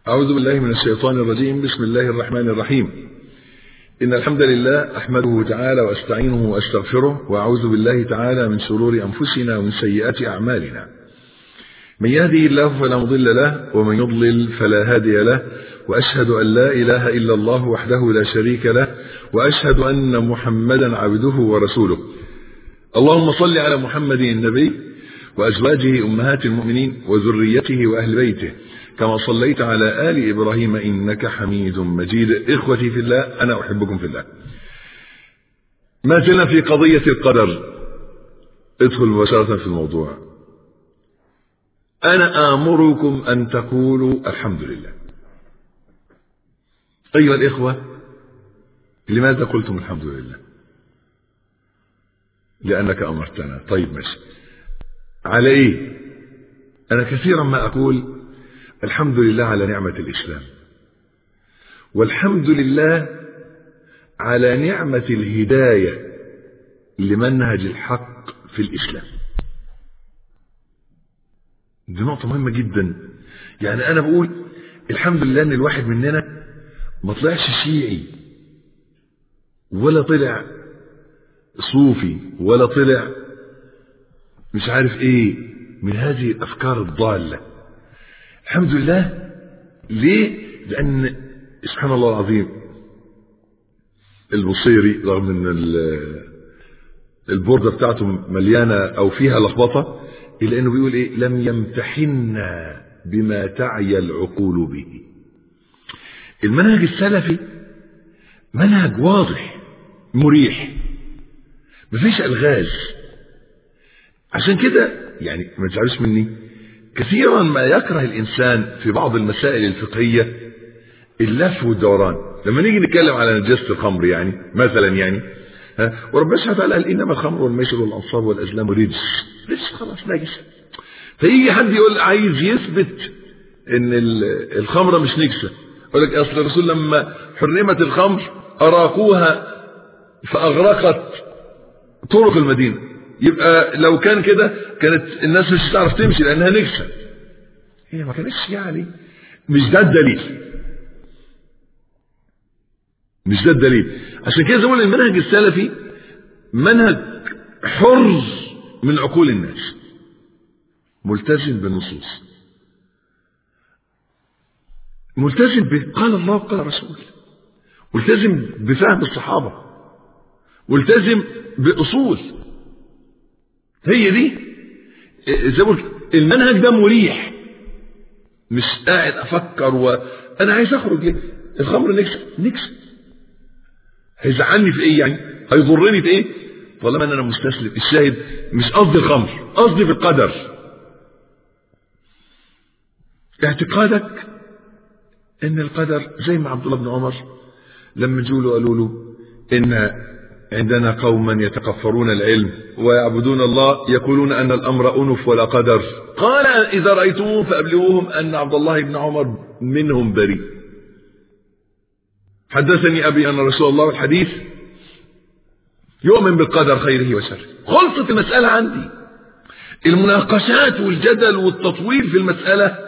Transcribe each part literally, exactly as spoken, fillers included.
أعوذ بالله من الشيطان الرجيم. بسم الله الرحمن الرحيم. إن الحمد لله أحمده تعالى وأستعينه وأستغفره، وأعوذ بالله تعالى من شرور أنفسنا ومن سيئات أعمالنا. من يهده الله فلا مضل له، ومن يضلل فلا هادي له، وأشهد أن لا إله إلا الله وحده لا شريك له، وأشهد أن محمدا عبده ورسوله. اللهم صل على محمد النبي وأزواجه أمهات المؤمنين وذريته وأهل بيته كما صليت على آل إبراهيم إنك حميد مجيد. إخوتي في الله، أنا أحبكم في الله. ما زلنا في قضية القدر. ادخل مباشرة في الموضوع. أنا آمركم أن تقولوا الحمد لله. أيها الإخوة، لماذا قلتم الحمد لله؟ لأنك أمرتنا. طيب ماشي، على إيه؟ أنا كثيرا ما أقول الحمد لله على نعمة الإسلام، والحمد لله على نعمة الهداية لمنهج الحق في الإسلام. دي نقطة مهمة جدا. يعني أنا بقول الحمد لله أن الواحد مننا ما طلعش شيعي، ولا طلع صوفي، ولا طلع مش عارف ايه من هذه الأفكار الضالة. الحمد لله. ليه؟ لأن سبحان الله العظيم البصيري رغم ان البوردة بتاعته مليانة او فيها لخبطة، إلا انه بيقول ايه؟ لم يمتحنا بما تعي العقول به. المنهج السلفي منهج واضح مريح، مفيش ألغاز. عشان كده يعني ما تزعلوش مني، كثيرا ما يكره الإنسان في بعض المسائل الفقهية اللف والدوران. لما نيجي نتكلم على نجاسة الخمر يعني مثلا، يعني ها وربنا سبحانه وتعالى قال إنما الخمر والميسر والأنصاب والأزلام رجس، رجس خلاص نجس. فيجي حد يقول عايز يثبت إن الخمرة مش نجسة، يقول لك أصل الرسول لما حرمت الخمر أراقوها فأغرقت طرق المدينة، يبقى لو كان كده كانت الناس مش هتعرف تمشي لأنها نجسة. هي ما كانتش، يعني مش ده الدليل، مش ده الدليل. عشان كده زمان المنهج السلفي منهج حر من عقول الناس، ملتزم بالنصوص، ملتزم بقال الله وقال رسول، ملتزم بفهم الصحابة، ملتزم بأصول. هي دي زي ما قلت، المنهج ده مريح. مش قاعد افكر وانا عايز اخرج ليه؟ الخمر نكسب نكسب هيزعلني في ايه؟ يعني هيضرني في ايه؟ طالما انا مستسلم. الشاهد مش قصدي الخمر، قصدي في القدر. اعتقادك ان القدر زي ما عبد الله بن عمر لما جولوا قالوا له ان عندنا قوما يتكفرون العلم ويعبدون الله يقولون أن الأمر أنف ولا قدر، قال إذا رأيتموهم فأبلغوهم أن عبد الله بن عمر منهم بريء. حدثني أبي أن رسول الله الحديث يؤمن بالقدر خيره وشره. خلصت المسألة عندي. المناقشات والجدل والتطويل في المسألة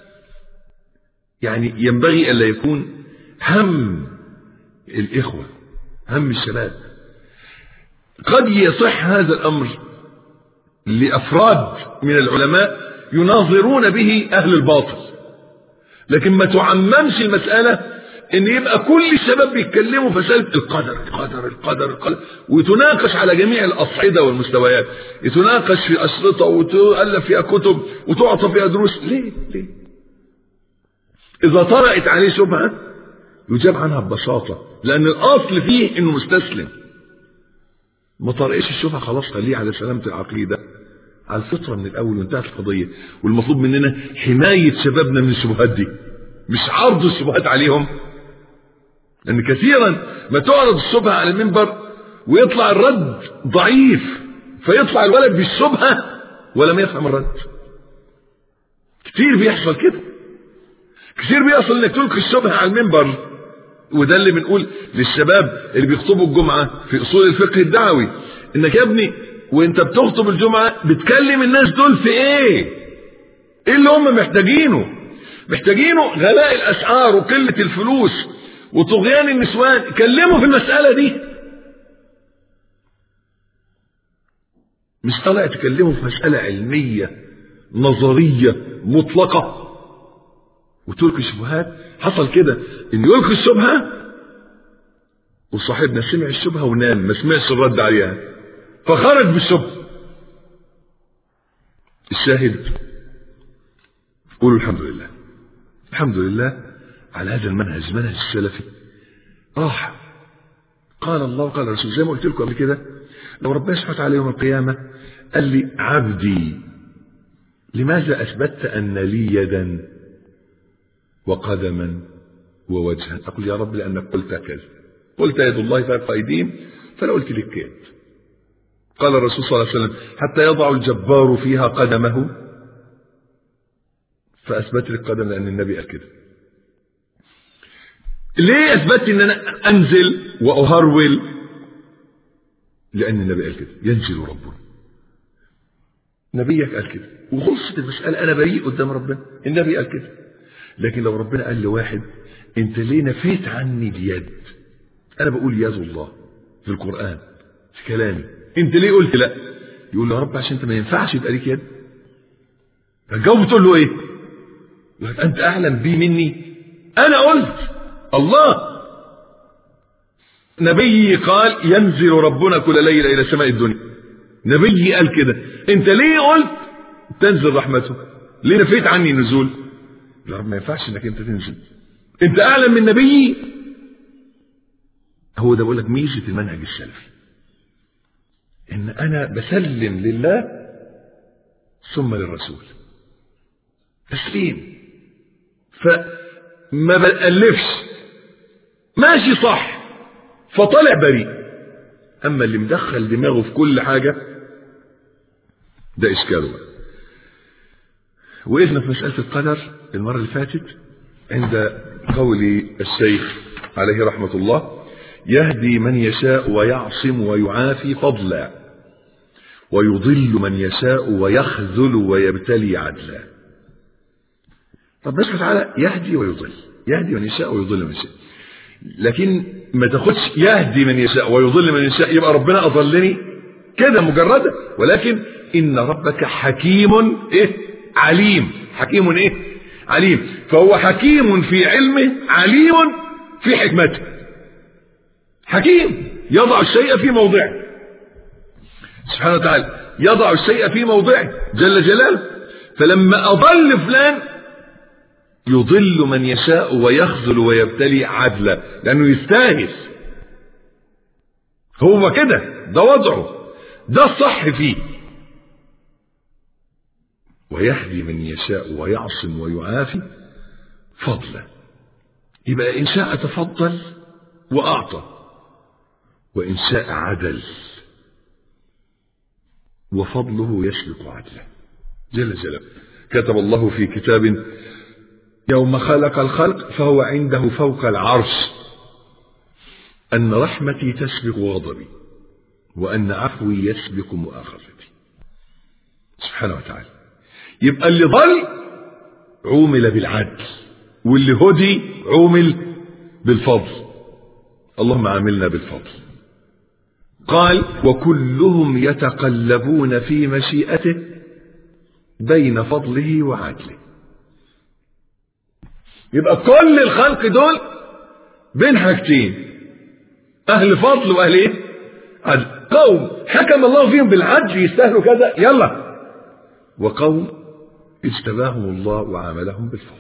يعني ينبغي ألا يكون هم الإخوة، هم الشباب. قد يصح هذا الأمر لأفراد من العلماء يناظرون به أهل الباطل، لكن ما تعممش المسألة إن يبقى كل الشباب بيتكلموا في مسألة القدر القدر القدر القدر، وتناقش على جميع الأصعدة والمستويات، يتناقش في أشرطة وتؤلف فيها كتب وتعطى فيها دروس. ليه؟ ليه؟ إذا طرأت عليه شبهة يجاب عنها ببساطة، لأن الأصل فيه إنه مستسلم. ما طرقش الشبهة خلاص، خليه على سلامة العقيدة على الفطرة من الأول وانتهت القضية. والمطلوب مننا حماية شبابنا من الشبهات دي، مش عرض الشبهات عليهم. لأن كثيرا ما تعرض الشبهة على المنبر ويطلع الرد ضعيف، فيطلع الولد بالشبهة ولم يفهم الرد. كتير بيحصل كده، كتير بيحصل انك تلقي الشبهة على المنبر. وده اللي بنقول للشباب اللي بيخطبوا الجمعة في أصول الفقه الدعوي، انك يا ابني وانت بتخطب الجمعة بتكلم الناس دول في ايه؟ ايه اللي هم محتاجينه؟ محتاجينه غلاء الأسعار وقلة الفلوس وطغيان النسوان، كلموا في المسألة دي. مش طالع تكلموا في مسألة علمية نظرية مطلقة وتلقي الشبهات. حصل كده إن يلقي الشبهة وصاحبنا سمع الشبهة ونام ما سمعش الرد عليها فخرج بالشبهة. الشاهد قولوا الحمد لله، الحمد لله على هذا المنهج، منهج السلفي راح. قال الله قال الرسول، زي ما قلت لكم قبل كده، لو ربنا سبحانه وتعالى يوم القيامة قال لي عبدي لماذا أثبتت أن لي يدا وقدما ووجها؟ أقول يا رب لأنك قلت كذا، قلت يد الله فوق أيديهم فلا قلت لك يد. قال الرسول صلى الله عليه وسلم حتى يضع الجبار فيها قدمه، فأثبت لك قدم لأن النبي قال كده. ليه أثبت أن أنا أنزل وأهرول؟ لأن النبي قال كده، ينزل ربنا، نبيك قال كده وخلصت المسألة، أنا بريء قدام ربنا، النبي قال كده. لكن لو ربنا قال لواحد أنت ليه نفيت عني اليد؟ أنا بقول يد الله في القرآن في كلامي، أنت ليه قلت لا؟ يقول له يا رب عشان أنت ما ينفعش يبقى ليك يد. فالجواب تقول له إيه؟ يقول أنت أعلم بي مني، أنا قلت الله. نبي قال ينزل ربنا كل ليلة إلى سماء الدنيا، نبي قال كده، أنت ليه قلت تنزل رحمته؟ ليه نفيت عني النزول؟ يا رب ما ينفعش انك انت تنزل، انت اعلم من نبيي. هو ده بقول لك ميزه المنهج السلفي، ان انا بسلم لله ثم للرسول تسليم، فما بألفش، ماشي صح فطلع بريء. اما اللي مدخل دماغه في كل حاجه ده اشكاله بقى. وقفنا في مسألة القدر المرة اللي فاتت عند قول الشيخ عليه رحمة الله يهدي من يشاء ويعصم ويعافي فضلا ويضل من يشاء ويخذل ويبتلي عدلا. ربنا سبحانه وتعالى يهدي ويضل، يهدي من يشاء ويضل من يشاء، لكن ما تاخدش يهدي من يشاء ويضل من يشاء يبقى ربنا أضلني كده مجرده، ولكن إن ربك حكيم إيه عليم، حكيم ايه عليم، فهو حكيم في علمه عليم في حكمته. حكيم يضع الشيء في موضعه سبحانه وتعالى، يضع الشيء في موضعه جل جلاله. فلما أضل فلان يضل من يشاء ويخذل ويبتلي عدلا، لأنه يستاهل، هو كده، ده وضعه، ده الصح فيه. ويهدي من يشاء ويعصم ويعافي فضلا، يبقى إن شاء تفضل وأعطى، وإن شاء عدل، وفضله يسبق عدله جل جلاله. كتب الله في كتاب يوم خلق الخلق فهو عنده فوق العرش أن رحمتي تسبق غضبي وأن عفوي يسبق مؤاخذتي سبحانه وتعالى. يبقى اللي ضل عومل بالعدل، واللي هدي عومل بالفضل. اللهم عاملنا بالفضل. قال وكلهم يتقلبون في مشيئته بين فضله وعدله. يبقى كل الخلق دول بين حاجتين، أهل فضل وأهل إيه؟ عدل. قوم حكم الله فيهم بالعدل يستاهلوا كذا يلا، وقوم اجتباهم الله وعاملهم بالفضل.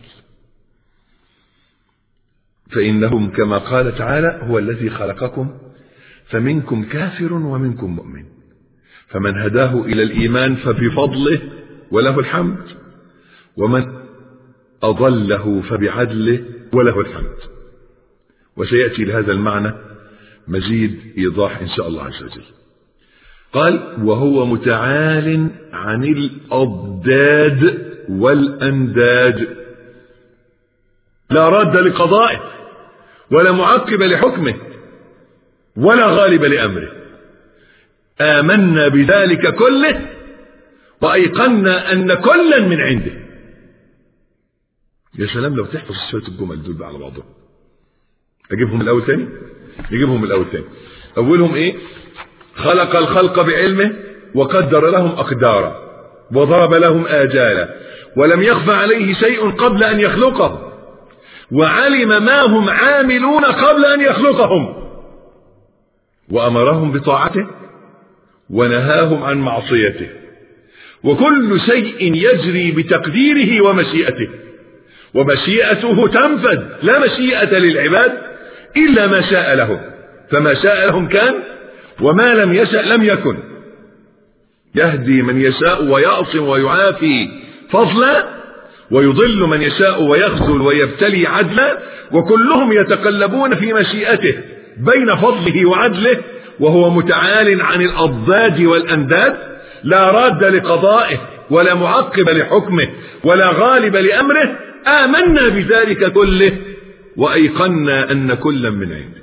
فإنهم كما قال تعالى هو الذي خلقكم فمنكم كافر ومنكم مؤمن، فمن هداه إلى الإيمان فبفضله وله الحمد، ومن أضله فبعدله وله الحمد. وسيأتي لهذا المعنى مزيد إيضاح إن شاء الله عز وجل. قال وهو متعال عن الأضداد والأنداد، لا راد لقضائه ولا معقب لحكمه ولا غالب لأمره. آمنا بذلك كله وأيقنا أن كلا من عنده. يا سلام لو تحفظ شوية الجمل دول بقى على بعضهم. اجيبهم الاول تاني نجيبهم الاول تاني. اولهم ايه؟ خلق الخلق بعلمه وقدر لهم اقدارا وضرب لهم آجالا ولم يخفى عليه شيء قبل ان يخلقه وعلم ما هم عاملون قبل ان يخلقهم وامرهم بطاعته ونهاهم عن معصيته وكل شيء يجري بتقديره ومشيئته ومشيئته تنفذ لا مشيئة للعباد إلا ما شاء لهم فما شاء لهم كان وما لم يشأ لم يكن يهدي من يشاء ويعصم ويعافي فضلا ويضل من يشاء ويخذل ويبتلي عدلا وكلهم يتقلبون في مشيئته بين فضله وعدله وهو متعال عن الأضداد والأنداد لا راد لقضائه ولا معقب لحكمه ولا غالب لأمره آمنا بذلك كله وأيقنا أن كلا من عنده.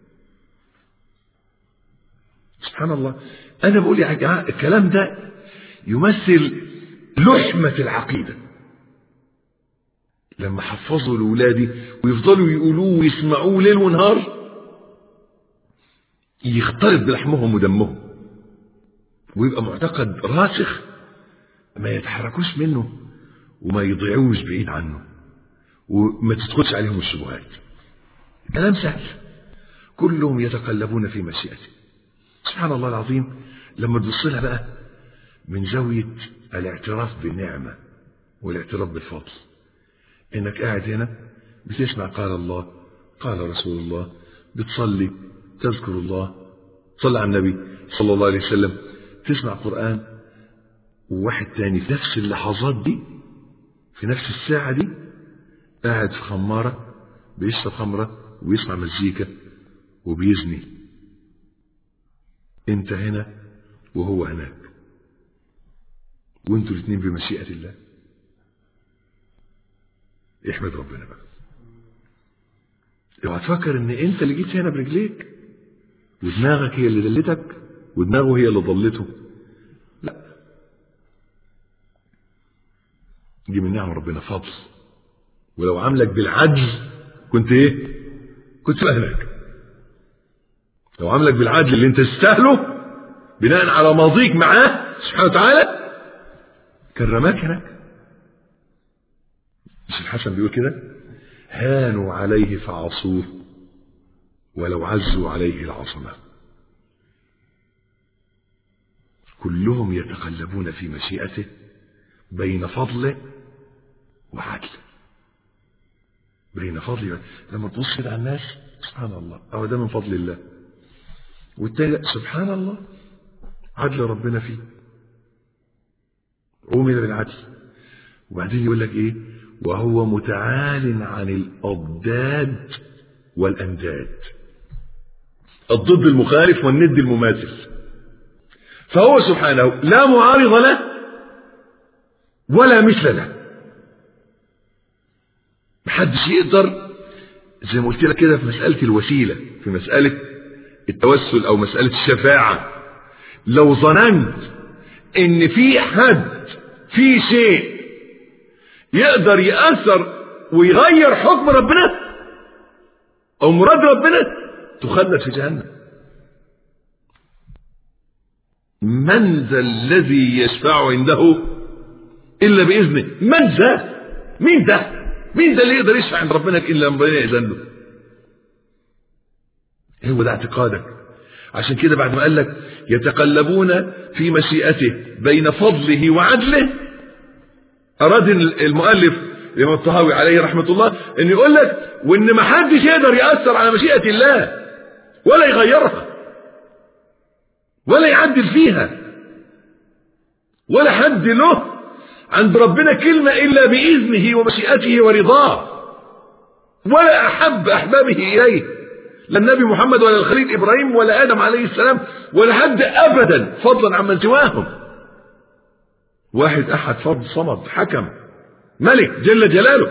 سبحان الله. أنا بقول يا جماعة الكلام ده يمثل لحمة العقيدة. لما حفظوا لأولادي ويفضلوا يقولوه ويسمعوه ليل ونهار يختلط بلحمهم ودمهم ويبقى معتقد راسخ ما يتحركوش منه وما يضيعوش بعيد عنه وما تدخلش عليهم الشبهات. كلام سهل. كلهم يتقلبون في مشيئته. سبحان الله العظيم. لما تبص لها بقى من زاوية الاعتراف بالنعمة والاعتراف بالفضل انك قاعد هنا بتسمع قال الله قال رسول الله بتصلي تذكر الله تصلي على النبي صلى الله عليه وسلم تسمع قرآن وواحد تاني في نفس اللحظات دي في نفس الساعة دي قاعد في خمارة بيشرب خمرة ويسمع مزيكا وبيزني. انت هنا وهو هناك وانتوا الاثنين بمشيئة الله. احمد ربنا بقى. اوعى تفكر ان انت اللي جيت هنا برجليك ودماغك هي اللي دلتك ودماغه هي اللي ضلته. لا، دي من نعم ربنا فضل. ولو عاملك بالعدل كنت ايه؟ كنت هناك. لو عاملك بالعدل اللي انت تستاهله بناء على ماضيك معاه سبحانه وتعالى كرمك هناك. مش الحسن بيقول كده؟ هانوا عليه فعصوه ولو عزوا عليه العصمة. كلهم يتقلبون في مشيئته بين فضله وعدله. بين فضله. لما تبص كده على الناس سبحان الله أو ده من فضل الله والتالي سبحان الله عدل ربنا فيه أؤمن بالعدل. وبعدين يقول لك ايه؟ وهو متعال عن الأضداد والأنداد. الضد المخالف والند المماثل. فهو سبحانه لا معارض له ولا مثل له. محدش يقدر زي ما قلت لك كده في مسألة الوسيلة في مسألة التوسل أو مسألة الشفاعة. لو ظننت ان في حد في شيء يقدر يأثر ويغير حكم ربنا او مراد ربنا تخلد في جهنم. من ذا الذي يشفع عنده الا باذنه؟ من ذا؟ مين ده؟ مين ده اللي يقدر يشفع عند ربنا الا ربنا يأذن له؟ هو ده اعتقادك. عشان كده بعد ما قال لك يتقلبون في مشيئته بين فضله وعدله أراد المؤلف الإمام الطهاوي عليه رحمة الله أن يقول لك وأن ما حدش يقدر يأثر على مشيئة الله ولا يغيرها ولا يعدل فيها ولا حد له عند ربنا كلمة إلا بإذنه ومشيئته ورضاه ولا أحب أحبابه إليه لا النبي محمد ولا الخليل إبراهيم ولا آدم عليه السلام ولا حد أبدا فضلا عمن سواهم. واحد أحد فرد صمد حكم ملك جل جلاله.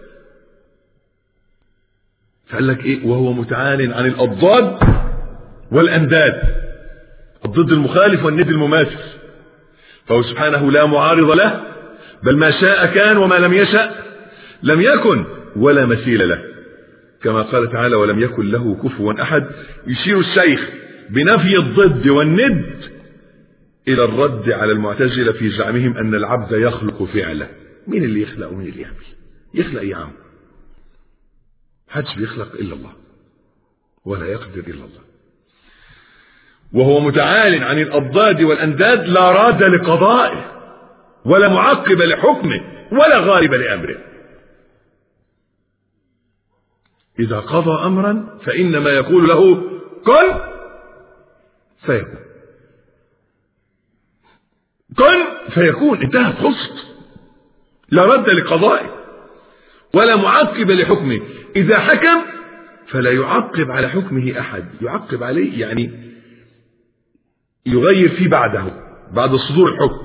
فقال لك إيه؟ وهو متعال عن الأضداد والأنداد. الضد المخالف والند المماثل. فهو سبحانه لا معارض له بل ما شاء كان وما لم يشأ لم يكن ولا مثيل له، كما قال تعالى ولم يكن له كفوا أحد. يشير الشيخ بنفي الضد والند إلى الرد على المعتزلة في زعمهم أن العبد يخلق فعله. مين اللي يخلق ومين اللي يعمل؟ يخلق يا عم، محدش بيخلق إلا الله ولا يقدر إلا الله، وهو متعال عن الأضداد والأنداد، لا راد لقضائه ولا معقب لحكمه ولا غالب لأمره. إذا قضى أمرا فإنما يقول له كن فيكون، كن فيكون، انتهت خلصت، لا رد لقضائه ولا معقب لحكمه. إذا حكم فلا يعقب على حكمه أحد، يعقب عليه يعني يغير فيه بعده بعد صدور الحكم.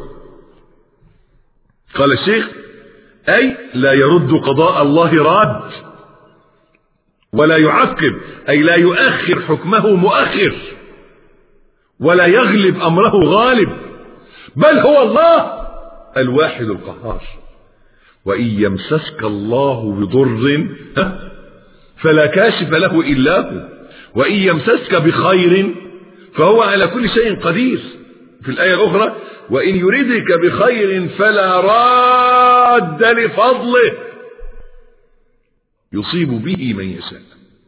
قال الشيخ أي لا يرد قضاء الله راد ولا يعقب، أي لا يؤخر حكمه مؤخر ولا يغلب أمره غالب، بل هو الله الواحد القهار. وإن يمسسك الله بضر فلا كاشف له إلا هو، وإن يمسسك بخير فهو على كل شيء قدير. في الآية الأخرى وإن يريدك بخير فلا راد لفضله يصيب به من يشاء.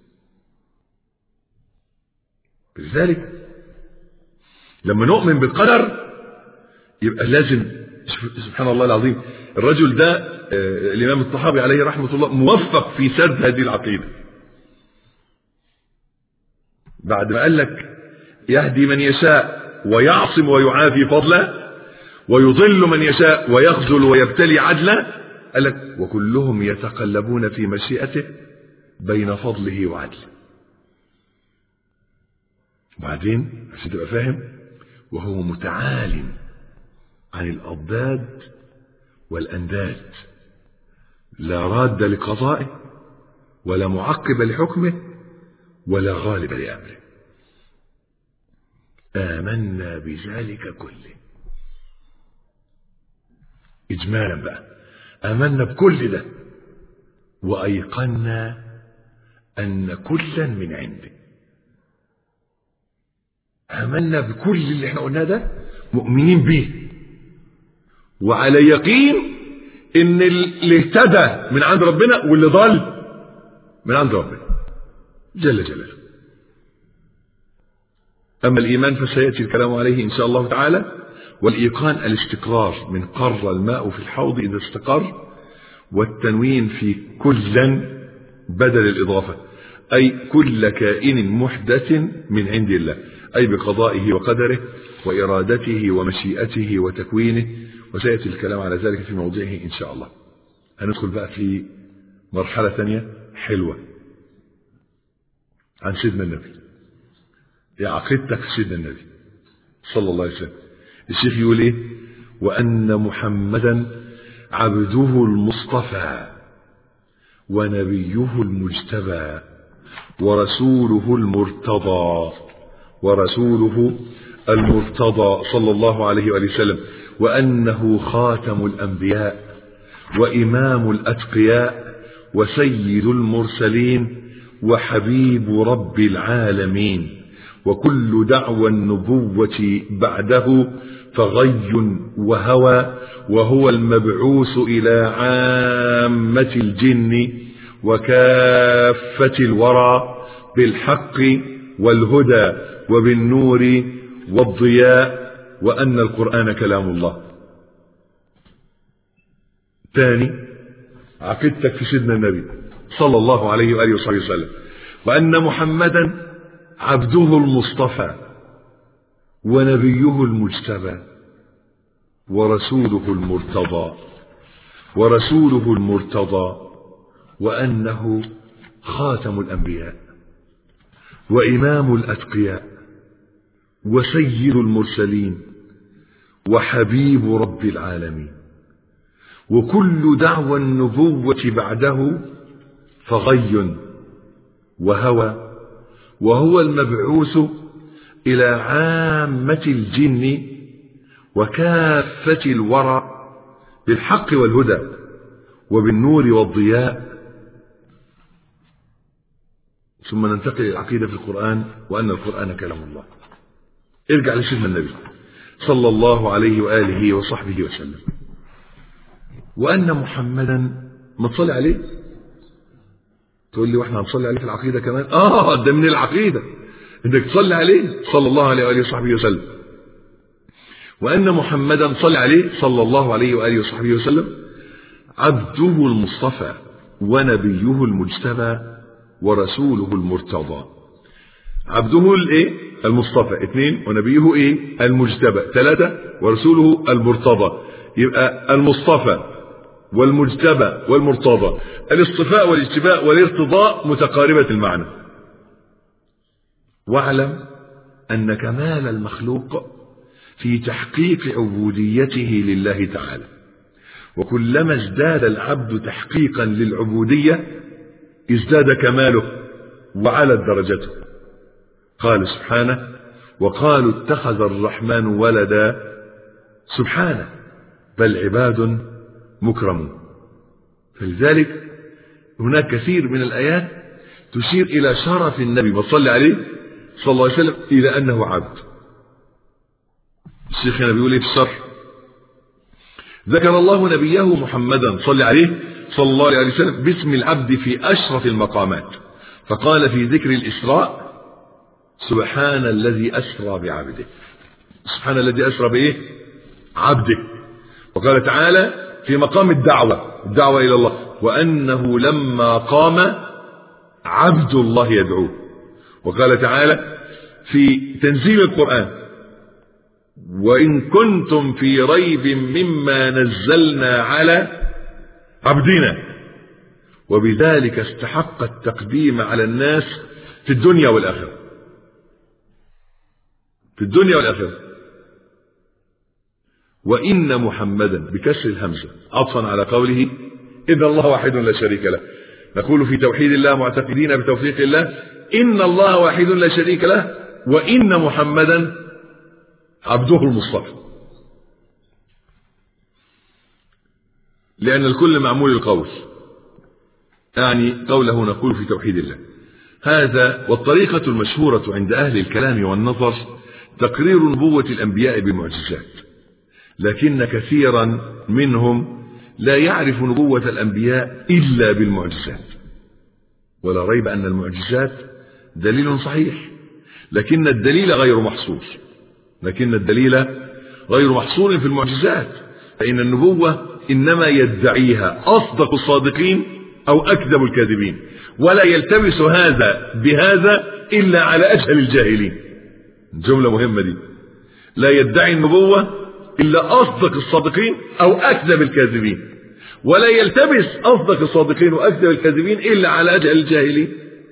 لذلك لما نؤمن بالقدر يبقى لازم، سبحان الله العظيم، الرجل ده آه الإمام الطحاوي عليه رحمة الله موفق في سرد هذه العقيدة. بعد ما قال لك يهدي من يشاء ويعصم ويعافي فضله ويضل من يشاء ويخذل ويبتلي عدله، قال لك وكلهم يتقلبون في مشيئته بين فضله وعدله. وبعدين عشان تبقى فاهم، وهو متعال عن الأضداد والأنداد، لا راد لقضائه ولا معقب لحكمه ولا غالب لأمره. آمنا بذلك كله. إجمالا بقى، آمنا بكل ده وأيقنا أن كلا من عنده. آمنا بكل اللي احنا قلناه ده، مؤمنين به وعلى يقين ان اللي اهتدى من عند ربنا واللي ضل من عند ربنا جل جلاله. أما الإيمان فسيأتي الكلام عليه إن شاء الله تعالى. والإيقان الاستقرار، من قر الماء في الحوض إذا استقر، والتنوين في كلا بدل الإضافة، أي كل كائن محدث من عند الله، أي بقضائه وقدره وإرادته ومشيئته وتكوينه. وسيأتي الكلام على ذلك في موضعه إن شاء الله. هندخل بقى في مرحلة ثانية حلوة عن سيدنا النبي، يا عقيدتك في سيدنا النبي صلى الله عليه وسلم. الشيخ يقول ايه؟ وأن محمدا عبده المصطفى ونبيه المجتبى ورسوله المرتضى ورسوله المرتضى صلى الله عليه وآله وسلم، وأنه خاتم الأنبياء وإمام الأتقياء وسيد المرسلين وحبيب رب العالمين، وكل دعوى النبوة بعده فغي وهوى، وهو المبعوث إلى عامة الجن وكافة الورى بالحق والهدى وبالنور والضياء، وأن القرآن كلام الله. ثاني عقيدتك في سيدنا النبي صلى الله عليه وآله وصحبه وسلم، وأن محمدا عبده المصطفى ونبيه المجتبى ورسوله المرتضى ورسوله المرتضى وأنه خاتم الأنبياء وإمام الأتقياء وسيد المرسلين وحبيب رب العالمين، وكل دعوى النبوة بعده فغي وهوى، وهو المبعوث إلى عامة الجن وكافة الورى بالحق والهدى وبالنور والضياء. ثم ننتقل إلى العقيدة في القرآن، وأن القرآن كلام الله. ارجع لسيدنا النبي صلى الله عليه وآله وصحبه وسلم، وأن محمدا ما تصلي عليه. تقول لي واحنا هنصلي عليه في العقيدة كمان؟ آه ده من العقيدة انك تصلي عليه صلى الله عليه وآله وصحبه وسلم. وأن محمدا صلى عليه صلى الله عليه وآله وصحبه وسلم عبده المصطفى ونبيه المجتبى ورسوله المرتضى. عبده الايه؟ المصطفى. اثنين. ونبيه ايه؟ المجتبى. ثلاثة. ورسوله المرتضى. يبقى المصطفى والمجتبى والمرتضى، الاصطفاء والاجتباء والارتضاء متقاربة المعنى. واعلم أن كمال المخلوق في تحقيق عبوديته لله تعالى، وكلما ازداد العبد تحقيقا للعبودية ازداد كماله وعلت درجته. قال سبحانه: وقالوا اتخذ الرحمن ولدا سبحانه بل عباد مكرمون. فلذلك هناك كثير من الآيات تشير إلى شرف النبي وصلى عليه صلى الله عليه وسلم إلى أنه عبد. الشيخ هنا بيقول ايه في الشرح؟ ذكر الله نبيه محمدا صلى عليه صلى الله عليه وسلم باسم العبد في أشرف المقامات، فقال في ذكر الإسراء: سبحان الذي أسرى بعبده. سبحان الذي أسرى بإيه؟ عبده. وقال تعالى في مقام الدعوة، الدعوة إلى الله: وأنه لما قام عبد الله يدعوه. وقال تعالى في تنزيل القرآن: وإن كنتم في ريب مما نزلنا على عبدنا. وبذلك استحق التقديم على الناس في الدنيا والآخرة. في الدنيا والآخرة. وإن محمدا بكسر الهمزة عطفا على قوله: إن الله واحد لا شريك له. نقول في توحيد الله معتقدين بتوفيق الله: إن الله واحد لا شريك له، وإن محمدا عبده المصطفى. لأن الكل معمول القول، يعني قوله نقول في توحيد الله. هذا والطريقة المشهورة عند أهل الكلام والنظر تقرير نبوة الأنبياء بمعجزات، لكن كثيرا منهم لا يعرف نبوة الأنبياء إلا بالمعجزات. ولا ريب أن المعجزات دليل صحيح، لكن الدليل غير محصور لكن الدليل غير محصور في المعجزات، فإن النبوة إنما يدعيها أصدق الصادقين أو أكذب الكاذبين، ولا يلتبس هذا بهذا إلا على أجهل الجاهلين. جملة مهمة دي. لا يدعي النبوة إلا أصدق الصادقين أو أكذب الكاذبين، ولا يلتبس أصدق الصادقين وأكذب الكاذبين إلا على أجهل الجاهلين.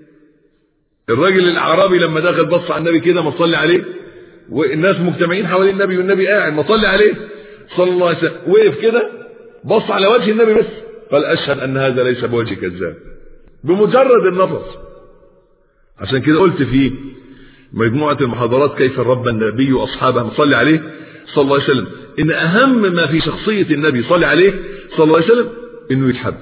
الراجل الأعرابي لما دخل بص على النبي كده، ما صلي عليه، والناس مجتمعين حوالين النبي والنبي قاعد، ما صلي عليه صلى الله عليه وسلم، وقف كده بص على وجه النبي بس، قال: أشهد أن هذا ليس بوجه كذاب، بمجرد النظر. عشان كده قلت في مجموعة المحاضرات: كيف ربى النبي أصحابه مصلي عليه صلى الله عليه وسلم، إن أهم ما في شخصية النبي صلى عليه صلى الله عليه وسلم إنه يتحب.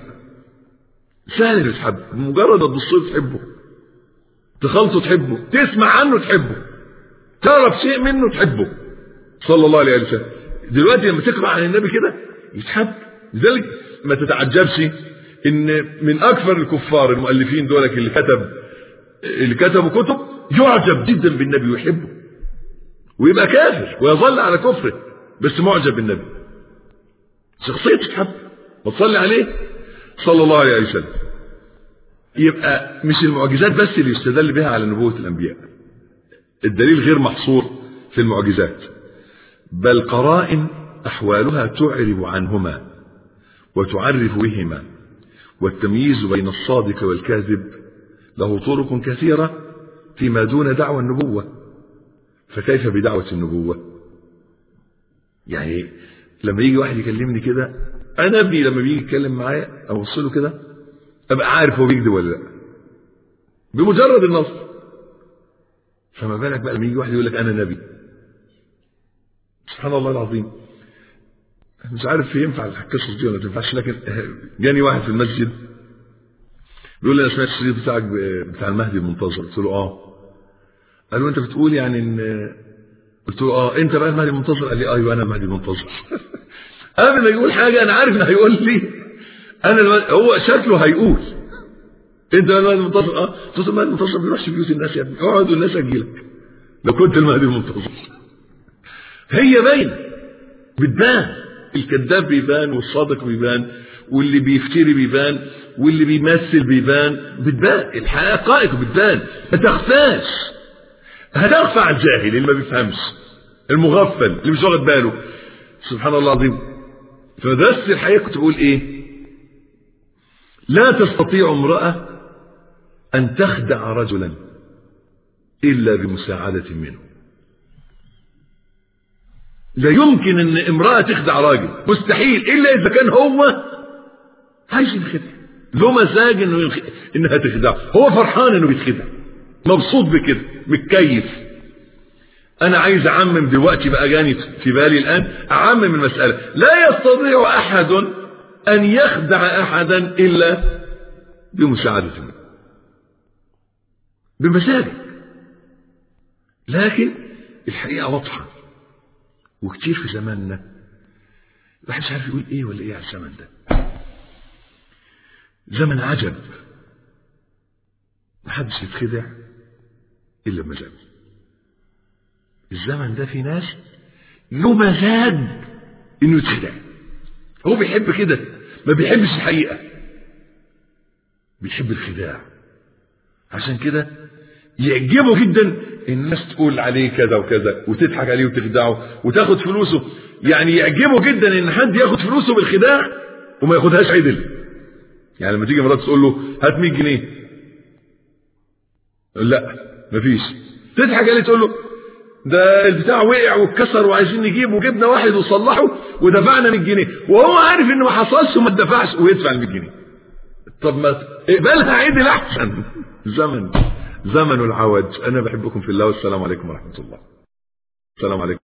سهل يتحب، بمجرد ما تبص تحبه، تخلطه تحبه، تسمع عنه تحبه، تعرف شيء منه تحبه صلى الله عليه وسلم. دلوقتي لما تقرأ عن النبي كده يتحب. لذلك ما تتعجبش إن من أكثر الكفار المؤلفين دولك اللي كتب اللي كتبوا كتب يعجب جدا بالنبي ويحبه، ويبقى كافر ويظل على كفره بس معجب بالنبي. شخصية تتحب وتصلي عليه صلى الله عليه وسلم. يبقى مش المعجزات بس اللي يستدل بها على نبوة الأنبياء، الدليل غير محصور في المعجزات، بل قرائن أحوالها تعرب عنهما وتعرف بهما، والتمييز بين الصادق والكاذب له طرق كثيرة فيما دون دعوى النبوة. فكيف بدعوة النبوة؟ يعني لما يجي واحد يكلمني كده، أنا ابني لما بيجي يتكلم معايا أوصله كده أبقى عارف هو بيكذب ولا لا بمجرد النص. فما بالك بقى لما يجي واحد يقول لك أنا نبي؟ سبحان الله العظيم. مش عارف ينفع القصص دي ولا ما تنفعش، لكن جاني واحد في المسجد بيقول لي انا سمعت الشريط بتاعك بتاع المهدي المنتظر. قلت له اه. قال له انت بتقول يعني ان، قلت له اه انت بقى المهدي المنتظر؟ قال لي ايوه انا المهدي المنتظر. قبل ما يقول حاجه انا عارف انه هيقول لي انا المهدي. هو شكله هيقول انت المهدي المنتظر. اه قلت له المهدي المنتظر ما بيروحش بيوت الناس يا ابني، اقعد والناس اجيلك لو كنت المهدي المنتظر. هي باينه بتبان، الكذاب بيبان والصادق بيبان واللي بيفتري بيبان واللي بيمثل بيبان، بتبان الحقائق بتبان ما تخفاش. هتخفى على الجاهل اللي ما بيفهمش، المغفل اللي مش واخد باله. سبحان الله العظيم. فدرس الحقيقة كنت بقول ايه؟ لا تستطيع امرأة ان تخدع رجلا الا بمساعدة منه. لا يمكن ان امرأة تخدع راجل، مستحيل، الا اذا كان هو عايز يتخدع، له مزاج انه يخ... انها تخدع، هو فرحان انه بيتخدع، مبسوط بكده، متكيف. انا عايز اعمم دلوقتي بقى، جاني في بالي الان اعمم المسألة. لا يستطيع احد ان يخدع احدا الا بمساعدة منه، بمزاجك. لكن الحقيقة واضحة، وكتير في زماننا الواحد مش عارف يقول ايه ولا ايه على الزمن ده. زمن عجب، محدش يتخدع الا بمزاج. الزمن ده في ناس له مزاج انه يتخدع، هو بيحب كده، ما بيحبش الحقيقة، بيحب الخداع. عشان كده يعجبه جدا الناس تقول عليه كذا وكذا وتضحك عليه وتخدعه وتاخد فلوسه. يعني يعجبه جدا ان حد ياخد فلوسه بالخداع وما ياخدهاش عدل. يعني لما تيجي مرات تقول له هات مية جنيه، لا مفيش، تضحك عليه تقول له ده البتاع وقع واتكسر وعايزين نجيبه، وجبنا واحد وصلحه ودفعنا مية جنيه، وهو عارف انه ما حصلش وما اتدفعش ويدفع ال مية جنيه. طب ما اقبلها عدل احسن. زمن زمن العوج. انا بحبكم في الله، والسلام عليكم ورحمة الله. السلام عليكم.